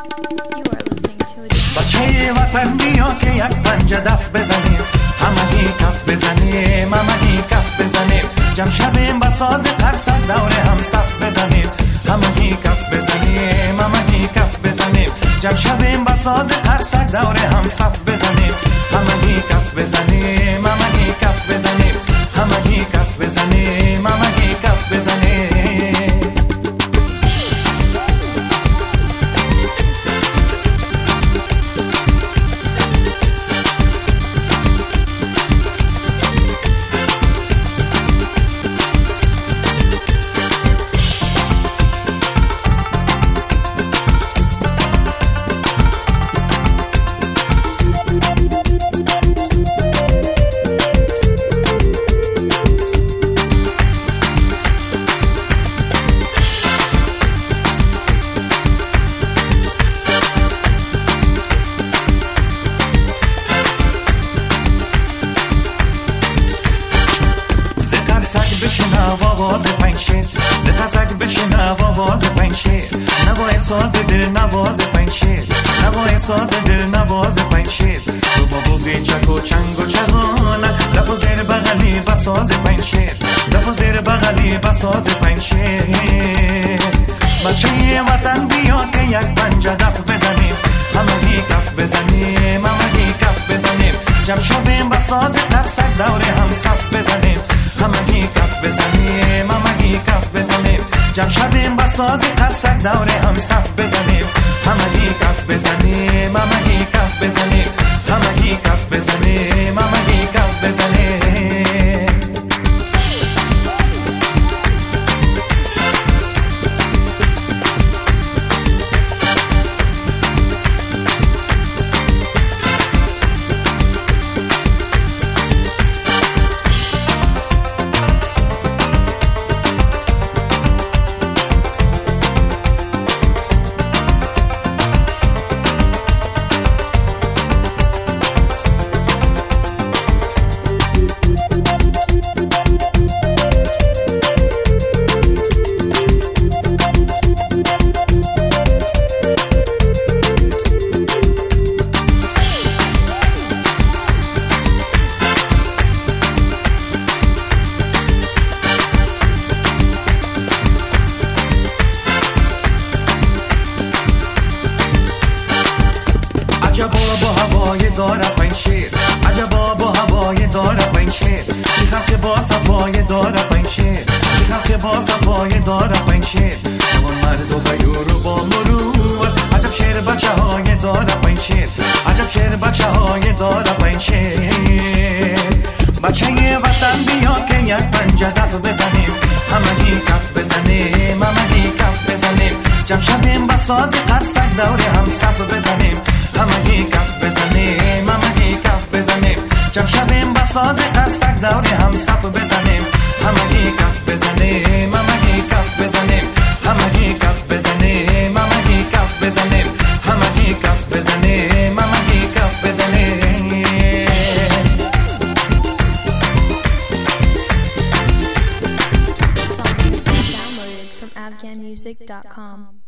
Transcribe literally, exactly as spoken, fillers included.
بچه وطن بیا که یک پنجه دف بزنیم، همگی کف بزنیم، همگی کف بزنیم، جمع شویم با ساز ترسک دوره هم صف بزنیم، همگی کف بزنیم، همگی کف بزنیم، جمع شویم با ساز ترسک دوره هم صف بزنیم، همگی کف بزنیم، همگی کف بزنیم، همگی کف بزنیم، همگی کف بزنیم. بشنو آواز پنج شیر، ز تسک بشنو آواز پنج شیر، نوای ساز دل نواز پنج شیر، نوای ساز دل نواز پنج شیر، تو با بوگی چک و چنگ و چغانه، لب و زیر بغلی با ساز پنج شیر، لب و زیر بغلی با ساز پنج شیر. بچه وطن بیا که یک پنجه دف بزنیم، همگی کف بزنیم، همگی کف بزنیم، جمع شویم با ساز ترسک دوره هم صف بزنیم، همگی کف بزنیم، همگی کف بزنیم، جمع شویم با ساز ترسک دوره هم صف بزنیم، همگی کف بزنیم، همگی کف بزنیم، همگی کف بزنیم، همگی کف بزنیم. عجبا با هوای داره پنج شیر، عجبا با هوای داره پنج شیر، چیخم که با صفای داره پنج شیر، چیخم که با صفای داره پنج شیر، جوان مرد و غیور و با مرور، عجب شیر بچه های داره پنج شیر، عجب شیر بچه های داره پنج شیر. بچه وطن بیا که یک پنجه دف بزنیم، همگی کف بزنیم، همگی کف بزنیم، جمع شویم با ساز ترسک دوره هم صف بزنیم، همگی کف بزنیم، همگی کف بزنیم، جمع شویم با ساز ترسک دوره هم صف بزنیم، همگی کف بزنیم، همگی کف بزنیم، همگی کف بزنیم، همگی کف بزنیم، همگی کف بزنیم، همگی کف بزنیم. Downloaded from afghan music dot com.